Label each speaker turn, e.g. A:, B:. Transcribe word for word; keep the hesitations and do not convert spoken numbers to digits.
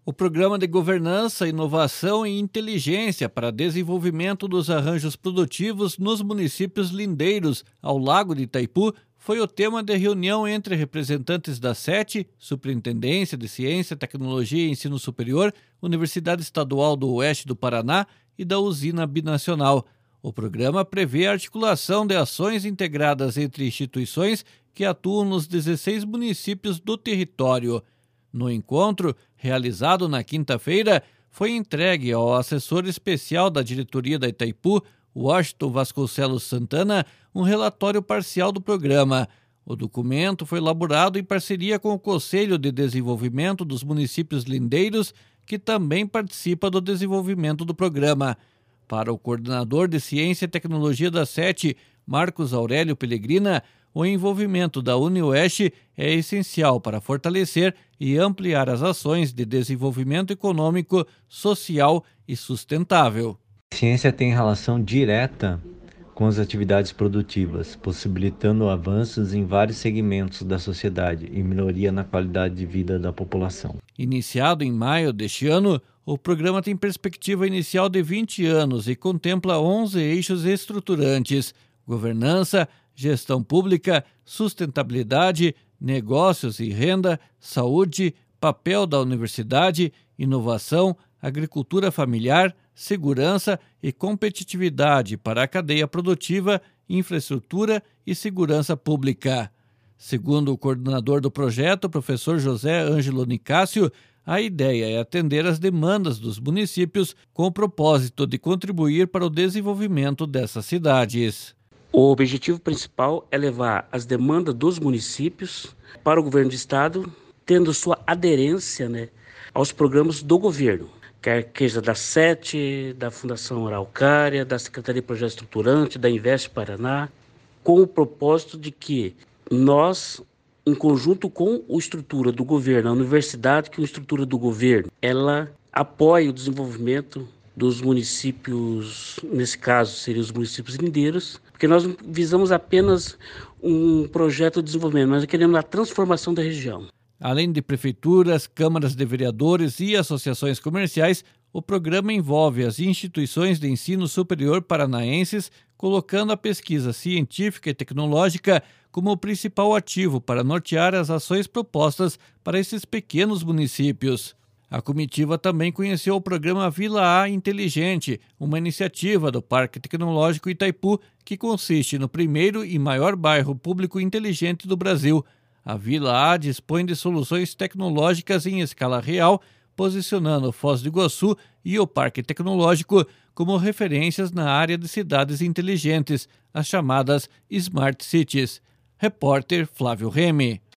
A: O Programa de Governança, Inovação e Inteligência para Desenvolvimento dos Arranjos Produtivos nos municípios lindeiros ao Lago de Itaipu foi o tema de reunião entre representantes da SETI, Superintendência de Ciência, Tecnologia e Ensino Superior, Universidade Estadual do Oeste do Paraná e da Usina Binacional. O programa prevê a articulação de ações integradas entre instituições que atuam nos dezesseis municípios do território. No encontro, realizado na quinta-feira, foi entregue ao assessor especial da diretoria da Itaipu, Washington Vasconcelos Santana, um relatório parcial do programa. O documento foi elaborado em parceria com o Conselho de Desenvolvimento dos Municípios Lindeiros, que também participa do desenvolvimento do programa. Para o coordenador de Ciência e Tecnologia da SETI, Marcos Aurélio Pellegrina, o envolvimento da UniOeste é essencial para fortalecer e ampliar as ações de desenvolvimento econômico, social e sustentável.
B: A ciência tem relação direta com as atividades produtivas, possibilitando avanços em vários segmentos da sociedade e melhoria na qualidade de vida da população.
A: Iniciado em maio deste ano, o programa tem perspectiva inicial de vinte anos e contempla onze eixos estruturantes: governança, gestão pública, sustentabilidade, negócios e renda, saúde, papel da universidade, inovação, agricultura familiar, segurança e competitividade para a cadeia produtiva, infraestrutura e segurança pública. Segundo o coordenador do projeto, professor José Ângelo Nicásio, a ideia é atender às demandas dos municípios com o propósito de contribuir para o desenvolvimento dessas cidades.
C: O objetivo principal é levar as demandas dos municípios para o governo do estado, tendo sua aderência, né, aos programas do governo, quer seja da SETI, da Fundação Araucária, da Secretaria de Projeto Estruturante, da Invest Paraná, com o propósito de que nós, em conjunto com a estrutura do governo, a universidade, que é a estrutura do governo, ela apoia o desenvolvimento dos municípios, nesse caso seriam os municípios lindeiros, porque nós não visamos apenas um projeto de desenvolvimento, nós queremos a transformação da região.
A: Além de prefeituras, câmaras de vereadores e associações comerciais, o programa envolve as instituições de ensino superior paranaenses, colocando a pesquisa científica e tecnológica como o principal ativo para nortear as ações propostas para esses pequenos municípios. A comitiva também conheceu o programa Vila A Inteligente, uma iniciativa do Parque Tecnológico Itaipu que consiste no primeiro e maior bairro público inteligente do Brasil. A Vila A dispõe de soluções tecnológicas em escala real, posicionando Foz do Iguaçu e o Parque Tecnológico como referências na área de cidades inteligentes, as chamadas Smart Cities. Repórter Flávio Remy.